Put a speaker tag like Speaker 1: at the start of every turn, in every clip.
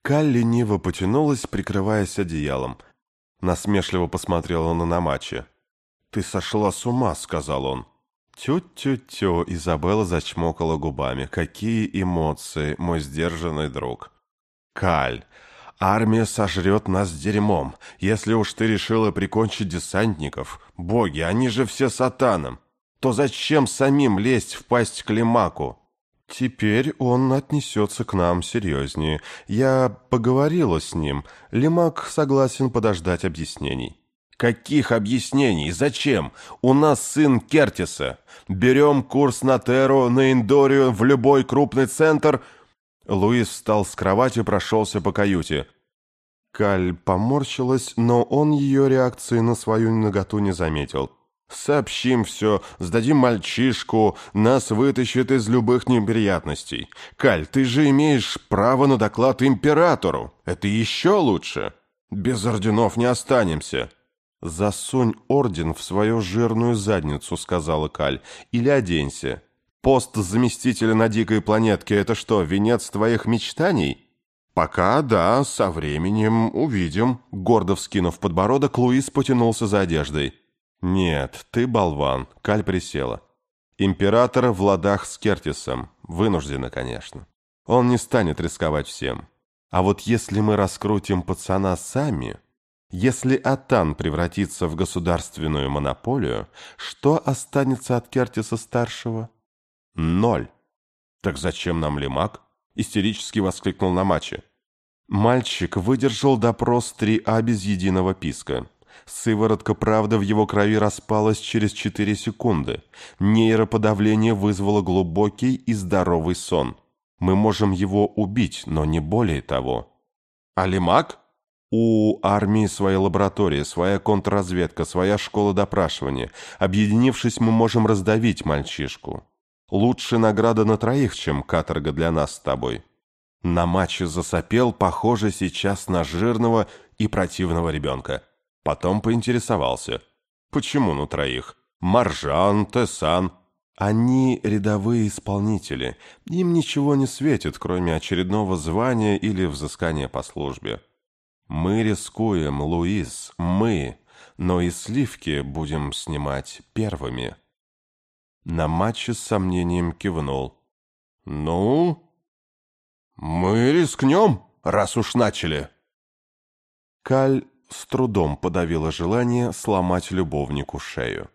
Speaker 1: Каль лениво потянулась, прикрываясь одеялом. Насмешливо посмотрела на Намачи. «Ты сошла с ума», — сказал он. «Тю-тю-тю», — Изабелла зачмокала губами. «Какие эмоции, мой сдержанный друг!» «Каль, армия сожрет нас дерьмом. Если уж ты решила прикончить десантников, боги, они же все сатаном, то зачем самим лезть в пасть к Лимаку?» «Теперь он отнесется к нам серьезнее. Я поговорила с ним. Лимак согласен подождать объяснений». «Каких объяснений? Зачем? У нас сын Кертиса. Берем курс на Терру, на Индорию, в любой крупный центр». Луис встал с кровати и прошелся по каюте. Каль поморщилась, но он ее реакции на свою наготу не заметил. «Сообщим все, сдадим мальчишку, нас вытащат из любых неприятностей. Каль, ты же имеешь право на доклад императору. Это еще лучше. Без орденов не останемся». «Засунь орден в свою жирную задницу», — сказала Каль, — «или оденься. Пост заместителя на дикой планетке — это что, венец твоих мечтаний?» «Пока да, со временем увидим». Гордо вскинув подбородок, Луис потянулся за одеждой. «Нет, ты болван», — Каль присела. «Император в ладах с Кертисом. Вынужденно, конечно. Он не станет рисковать всем. А вот если мы раскрутим пацана сами, если Атан превратится в государственную монополию, что останется от Кертиса-старшего? 0. Так зачем нам Лимак?» — истерически воскликнул Намачи. Мальчик выдержал допрос 3А без единого писка. Сыворотка правды в его крови распалась через 4 секунды. Нейроподавление вызвало глубокий и здоровый сон. Мы можем его убить, но не более того. А Лимак? У армии своя лаборатория, своя контрразведка, своя школа допрашивания. Объединившись, мы можем раздавить мальчишку. Лучше награда на 3, чем каторга для нас с тобой. Намачи засопел, похоже сейчас на жирного и противного ребенка. Потом поинтересовался. «Почему на 3? Маржан, Тесан. Они рядовые исполнители. Им ничего не светит, кроме очередного звания или взыскания по службе. Мы рискуем, Луис, мы, но и сливки будем снимать первыми». Намачи с сомнением кивнул. «Ну, мы рискнем, раз уж начали». Каль с трудом подавила желание сломать любовнику шею.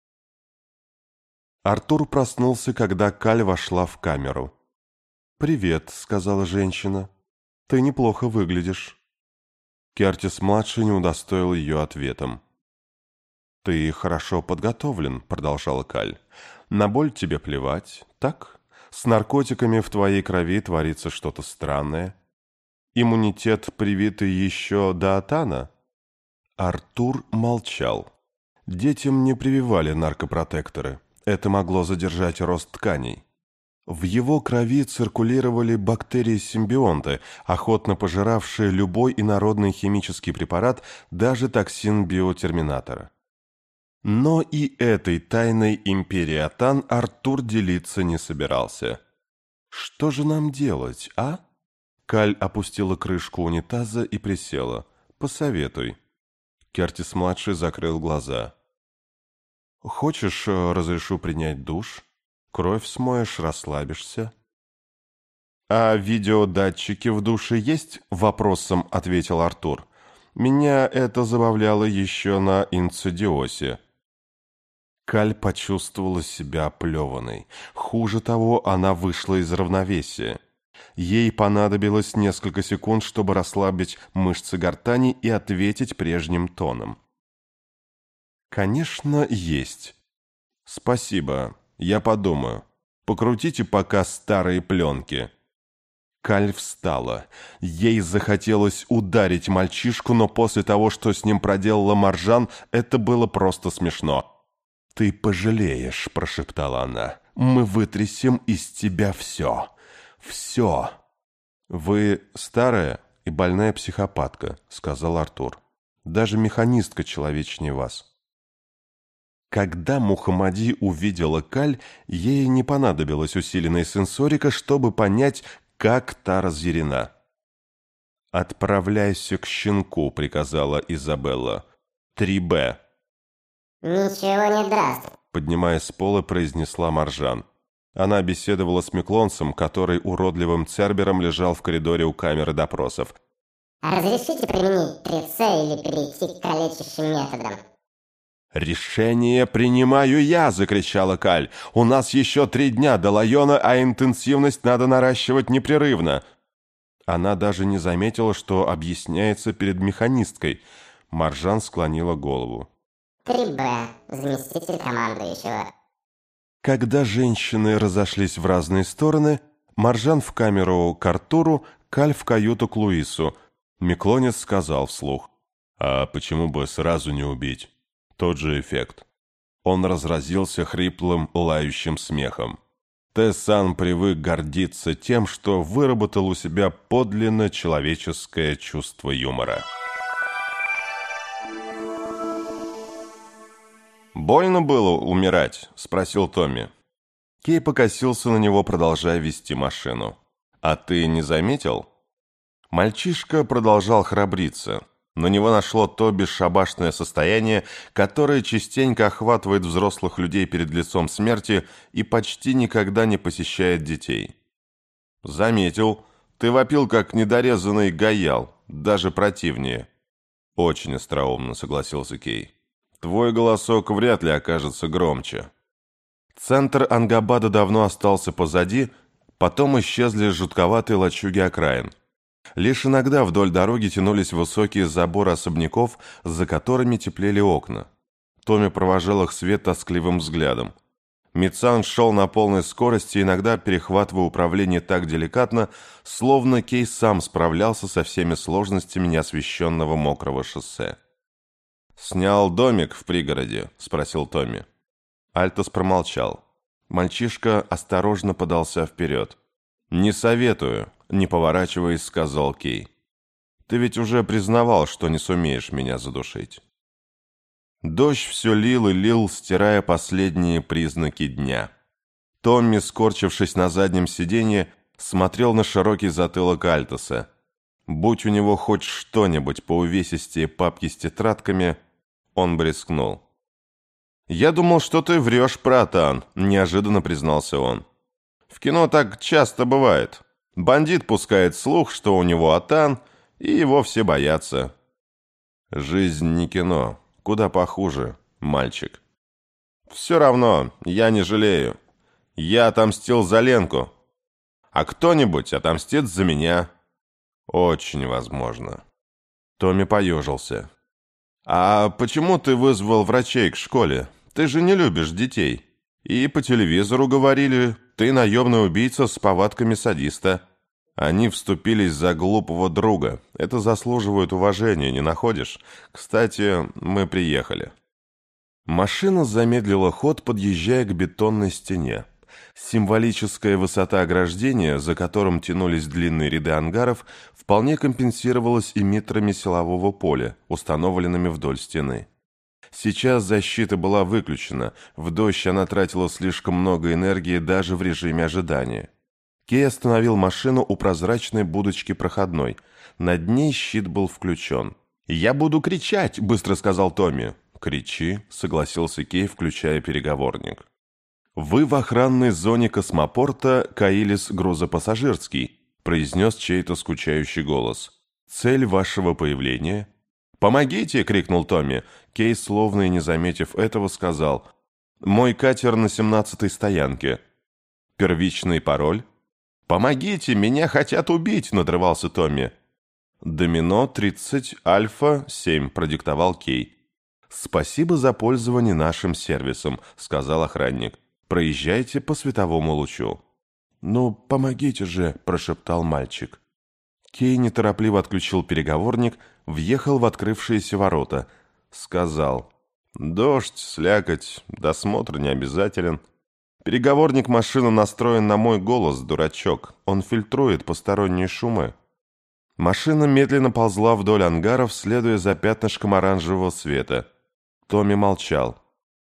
Speaker 1: Артур проснулся, когда Каль вошла в камеру. «Привет», — сказала женщина. «Ты неплохо выглядишь». Кертис-младший не удостоил ее ответом. «Ты хорошо подготовлен», — продолжала Каль. «На боль тебе плевать, так? С наркотиками в твоей крови творится что-то странное. Иммунитет привитый еще до Атана?» Артур молчал. Детям не прививали наркопротекторы. Это могло задержать рост тканей. В его крови циркулировали бактерии-симбионты, охотно пожиравшие любой инородный химический препарат, даже токсин биотерминатора. Но и этой тайной империи Атан Артур делиться не собирался. «Что же нам делать, а?» Каль опустила крышку унитаза и присела. «Посоветуй». Кертис-младший закрыл глаза. «Хочешь, разрешу принять душ? Кровь смоешь, расслабишься». «А видеодатчики в душе есть?» — вопросом ответил Артур. «Меня это забавляло еще на Инцидиосе». Каль почувствовала себя оплеванной. Хуже того, она вышла из равновесия. Ей понадобилось несколько секунд, чтобы расслабить мышцы гортани и ответить прежним тоном. «Конечно, есть. Спасибо, я подумаю. Покрутите пока старые пленки». Каль встала. Ей захотелось ударить мальчишку, но после того, что с ним проделала Маржан, это было просто смешно. «Ты пожалеешь», — прошептала она. «Мы вытрясем из тебя все. Все». «Вы старая и больная психопатка», — сказал Артур. «Даже механистка человечнее вас». Когда Мухаммади увидела Каль, ей не понадобилась усиленная сенсорика, чтобы понять, как та разъярена. «Отправляйся к щенку», — приказала Изабелла. 3Б.
Speaker 2: «Ничего не даст»,
Speaker 1: — поднимаясь с пола, произнесла Маржан. Она беседовала с Миклонцем, который уродливым цербером лежал в коридоре у камеры допросов.
Speaker 2: «Разрешите применить 3С или перейти к калечащим методам?»
Speaker 1: «Решение принимаю я!» — закричала Каль. «У нас еще 3 дня до Лайона, а интенсивность надо наращивать непрерывно». Она даже не заметила, что объясняется перед механисткой. Маржан склонила голову.
Speaker 2: 3Б, заместитель командующего.
Speaker 1: Когда женщины разошлись в разные стороны, Маржан в камеру к Артуру, Каль в каюту к Луису. Миклонец сказал вслух: «А почему бы сразу не убить? Тот же эффект». Он разразился хриплым, лающим смехом. Тессан привык гордиться тем, что выработал у себя подлинно человеческое чувство юмора. «Больно было умирать?» — спросил Томми. Кей покосился на него, продолжая вести машину. «А ты не заметил?» Мальчишка продолжал храбриться. На него нашло то бесшабашное состояние, которое частенько охватывает взрослых людей перед лицом смерти и почти никогда не посещает детей. «Заметил. Ты вопил, как недорезанный гаял, даже противнее». «Очень остроумно», — согласился Кей. «Твой голосок вряд ли окажется громче». Центр Ангабада давно остался позади, потом исчезли жутковатые лачуги окраин. Лишь иногда вдоль дороги тянулись высокие заборы особняков, за которыми теплели окна. Томми провожал их свет тоскливым взглядом. Митсан шел на полной скорости, иногда перехватывая управление так деликатно, словно Кей сам справлялся со всеми сложностями неосвещенного мокрого шоссе. «Снял домик в пригороде?» — спросил Томми. Альтос промолчал. Мальчишка осторожно подался вперед. «Не советую», — не поворачиваясь, сказал Кей. «Ты ведь уже признавал, что не сумеешь меня задушить». Дождь все лил и лил, стирая последние признаки дня. Томми, скорчившись на заднем сиденье, смотрел на широкий затылок Альтоса. Будь у него хоть что-нибудь по увесистее папки с тетрадками, он бы рискнул. «Я думал, что ты врешь про Атан», — неожиданно признался он. «В кино так часто бывает. Бандит пускает слух, что у него Атан, и его все боятся». «Жизнь не кино. Куда похуже, мальчик». «Все равно, я не жалею. Я отомстил за Ленку. А кто-нибудь отомстит за меня». «Очень возможно». Томми поежился. «А почему ты вызвал врачей к школе? Ты же не любишь детей. И по телевизору говорили, ты наемный убийца с повадками садиста». Они вступились за глупого друга. Это заслуживает уважения, не находишь? Кстати, мы приехали. Машина замедлила ход, подъезжая к бетонной стене. Символическая высота ограждения, за которым тянулись длинные ряды ангаров, вполне компенсировалась эмиттерами силового поля, установленными вдоль стены. Сейчас защита была выключена, в дождь она тратила слишком много энергии даже в режиме ожидания. Кей остановил машину у прозрачной будочки проходной. Над ней щит был включен. «Я буду кричать!» — быстро сказал Томми. «Кричи!» — согласился Кей, включая переговорник. «Вы в охранной зоне космопорта Каилис грузопассажирский», — произнес чей-то скучающий голос. «Цель вашего появления?» «Помогите!» — крикнул Томми. Кей, словно и не заметив этого, сказал: «Мой катер на 17-й стоянке». «Первичный пароль?» «Помогите! Меня хотят убить!» — надрывался Томми. «Домино 30 Альфа 7», — продиктовал Кей. «Спасибо за пользование нашим сервисом», — сказал охранник. «Проезжайте по световому лучу». «Ну, помогите же», — прошептал мальчик. Кей неторопливо отключил переговорник, въехал в открывшиеся ворота. Сказал: «Дождь, слякоть, досмотр не обязателен. Переговорник машины настроен на мой голос, дурачок. Он фильтрует посторонние шумы». Машина медленно ползла вдоль ангаров, следуя за пятнышком оранжевого света. Томми молчал.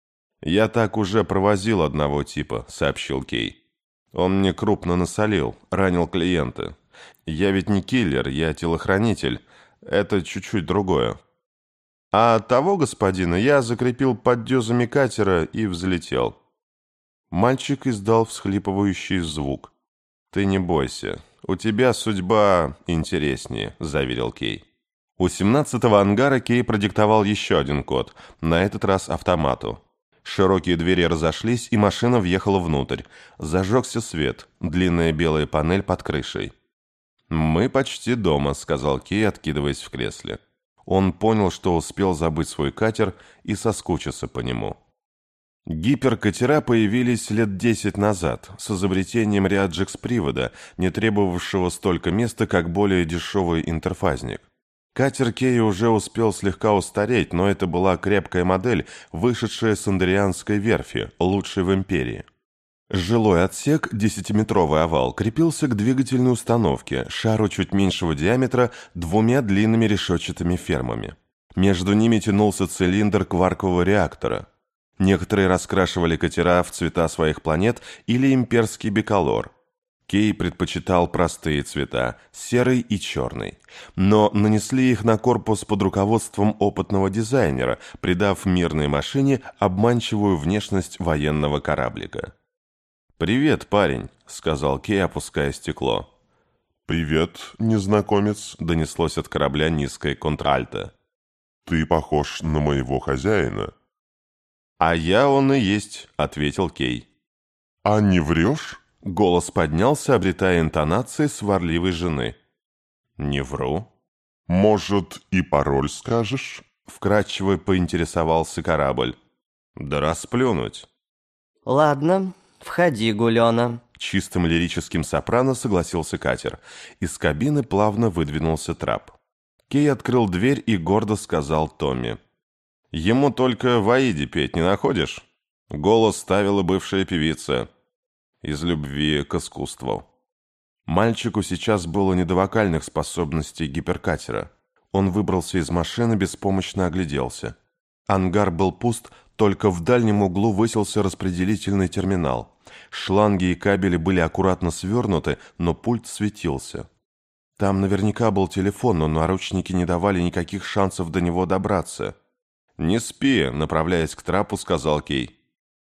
Speaker 1: «Я так уже провозил одного типа», — сообщил Кей. «Он мне крупно насолил, ранил клиента. Я ведь не киллер, я телохранитель. Это чуть-чуть другое. А того господина я закрепил под дюзами катера и взлетел. Мальчик издал всхлипывающий звук. «Ты не бойся, у тебя судьба интереснее», — заверил Кей. У 17-го ангара Кей продиктовал еще один код, на этот раз автомату. Широкие двери разошлись, и машина въехала внутрь. Зажегся свет, длинная белая панель под крышей. «Мы почти дома», — сказал Кей, откидываясь в кресле. Он понял, что успел забыть свой катер и соскучился по нему. Гиперкатера появились лет 10 назад, с изобретением Риаджекс-привода, не требовавшего столько места, как более дешевый интерфазник. Катер Кея уже успел слегка устареть, но это была крепкая модель, вышедшая с Андрианской верфи, лучшей в империи. Жилой отсек, 10-метровый овал, крепился к двигательной установке, шару чуть меньшего диаметра, двумя длинными решетчатыми фермами. Между ними тянулся цилиндр кваркового реактора. Некоторые раскрашивали катера в цвета своих планет или имперский биколор. Кей предпочитал простые цвета – серый и черный. Но нанесли их на корпус под руководством опытного дизайнера, придав мирной машине обманчивую внешность военного кораблика. «Привет, парень», — сказал Кей, опуская стекло.
Speaker 3: «Привет, незнакомец»,
Speaker 1: — донеслось от корабля низкое контральто.
Speaker 3: «Ты похож на моего хозяина».
Speaker 1: «А я он и есть», — ответил Кей.
Speaker 3: «А не врешь?»
Speaker 1: — голос поднялся, обретая интонации сварливой жены. «Не вру».
Speaker 3: «Может, и пароль скажешь?»
Speaker 1: — вкратчиво поинтересовался корабль. «Да расплюнуть».
Speaker 4: «Ладно, входи, Гулёна».
Speaker 1: Чистым лирическим сопрано согласился катер. Из кабины плавно выдвинулся трап. Кей открыл дверь и гордо сказал Томми. «Ему только в Аиде петь не находишь?» Голос ставила бывшая певица. Из любви к искусству. Мальчику сейчас было не до вокальных способностей гиперкатера. Он выбрался из машины, беспомощно огляделся. Ангар был пуст, только в дальнем углу высился распределительный терминал. Шланги и кабели были аккуратно свернуты, но пульт светился. Там наверняка был телефон, но наручники не давали никаких шансов до него добраться. «Не спи», — направляясь к трапу, сказал Кей.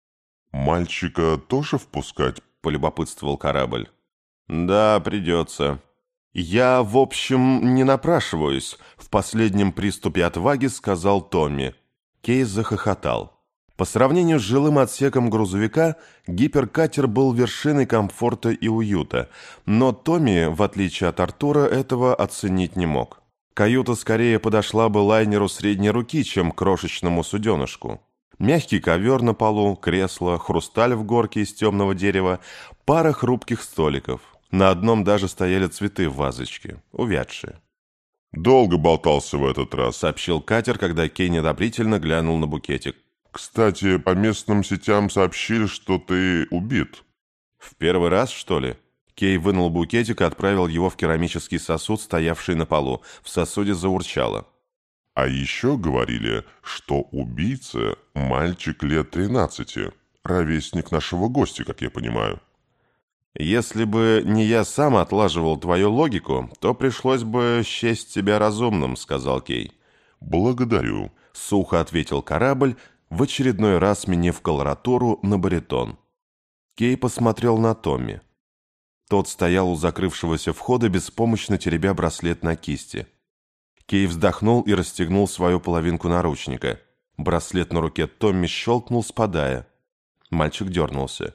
Speaker 3: «Мальчика тоже впускать?»
Speaker 1: — полюбопытствовал корабль. «Да, придется». «Я, в общем, не напрашиваюсь», — в последнем приступе отваги сказал Томми. Кей захохотал. По сравнению с жилым отсеком грузовика, гиперкатер был вершиной комфорта и уюта, но Томми, в отличие от Артура, этого оценить не мог. Каюта скорее подошла бы лайнеру средней руки, чем крошечному суденышку. Мягкий ковер на полу, кресло, хрусталь в горке из темного дерева, пара хрупких столиков. На одном даже стояли цветы в вазочке, увядшие.
Speaker 3: «Долго болтался в этот раз», —
Speaker 1: сообщил катер, когда Кей недобрительно глянул на букетик.
Speaker 3: «Кстати, по местным сетям сообщили, что ты убит».
Speaker 1: «В первый раз, что ли?» Кей вынул букетик и отправил его в керамический сосуд, стоявший на полу. В сосуде заурчало.
Speaker 3: «А еще говорили, что убийца — мальчик лет 13, ровесник нашего гостя, как я понимаю».
Speaker 1: «Если бы не я сам отлаживал твою логику, то пришлось бы счесть тебя разумным», — сказал Кей.
Speaker 3: «Благодарю»,
Speaker 1: — сухо ответил корабль, в очередной раз сменив колоратуру на баритон. Кей посмотрел на Томми. Тот стоял у закрывшегося входа, беспомощно теребя браслет на кисти. Кей вздохнул и расстегнул свою половинку наручника. Браслет на руке Томми щелкнул, спадая. Мальчик дернулся.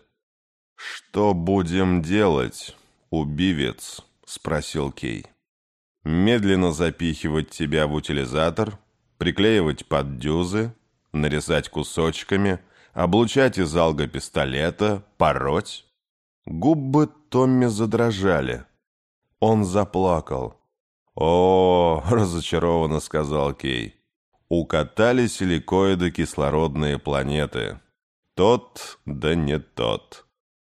Speaker 1: «Что будем делать, убивец?» — спросил Кей. «Медленно запихивать тебя в утилизатор, приклеивать под дюзы, нарезать кусочками, облучать из алго-пистолета, пороть?» Губы Томми задрожали. Он заплакал. «О, — разочарованно сказал Кей, — укатали силикоиды кислородные планеты. Тот, да не тот».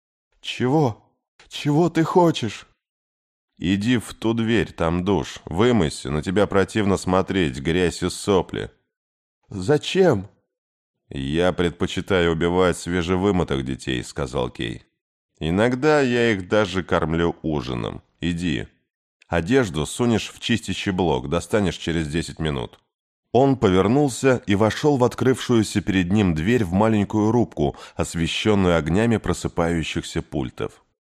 Speaker 1: «Чего? Чего ты хочешь?» «Иди в ту дверь, там душ, вымойся, на тебя противно смотреть, грязь и сопли». «Зачем?» «Я предпочитаю убивать свежевымытых детей», — сказал Кей. «Иногда я их даже кормлю ужином. Иди». Одежду сунешь в чистящий блок, достанешь через 10 минут». Он повернулся и вошел в открывшуюся перед ним дверь в маленькую рубку, освещенную огнями просыпающихся пультов.